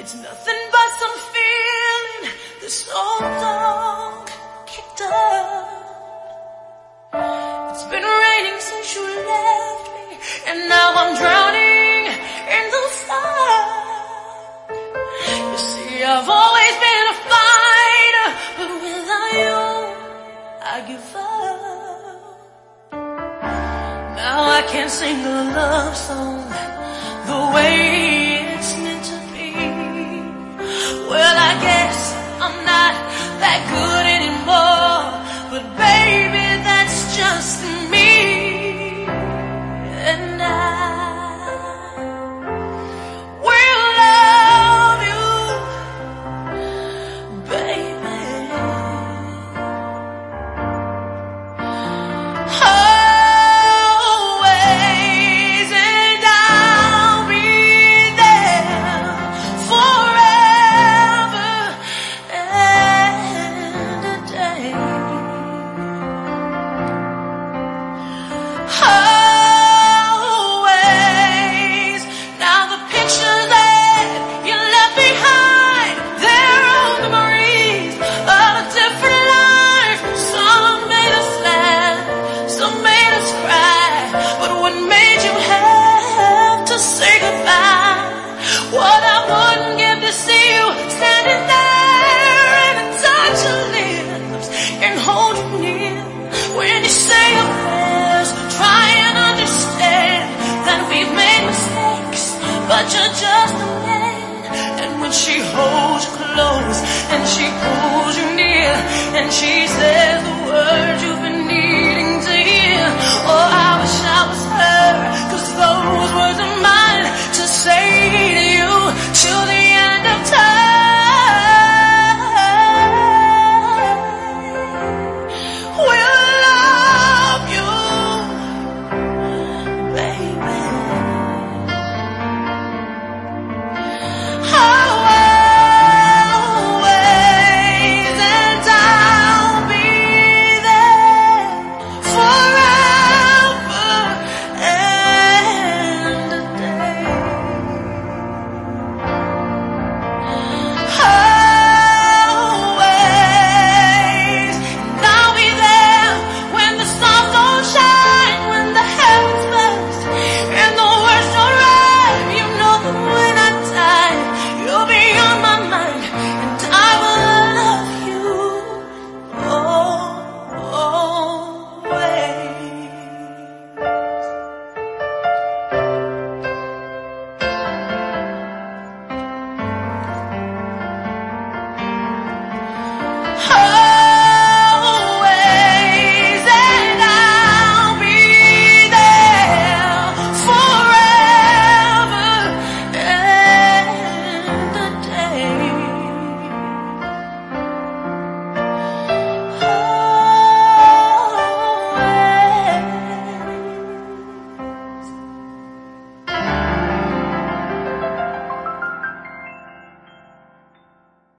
It's nothing but some feeling this old dog kicked up. It's been raining since you left me, and now I'm drowning in the flood. You see, I've always been a fighter, but without you, I give up. Now I can't sing a love song the way it's meant to be. Well, I guess I'm not that good anymore, but baby, that's just me. And I will love you, baby. Always, and I'll be there forever and a day. Always. Now the pictures that you left behind, they're all memories of a different life. Some made us laugh, some made us cry, but what made you have to say goodbye? What I wouldn't give to see you standing there and to touch your lips and hold you near when you say your prayers. Try and understand that we've made mistakes, but you're just a man. And when she holds you close and she pulls you near and she says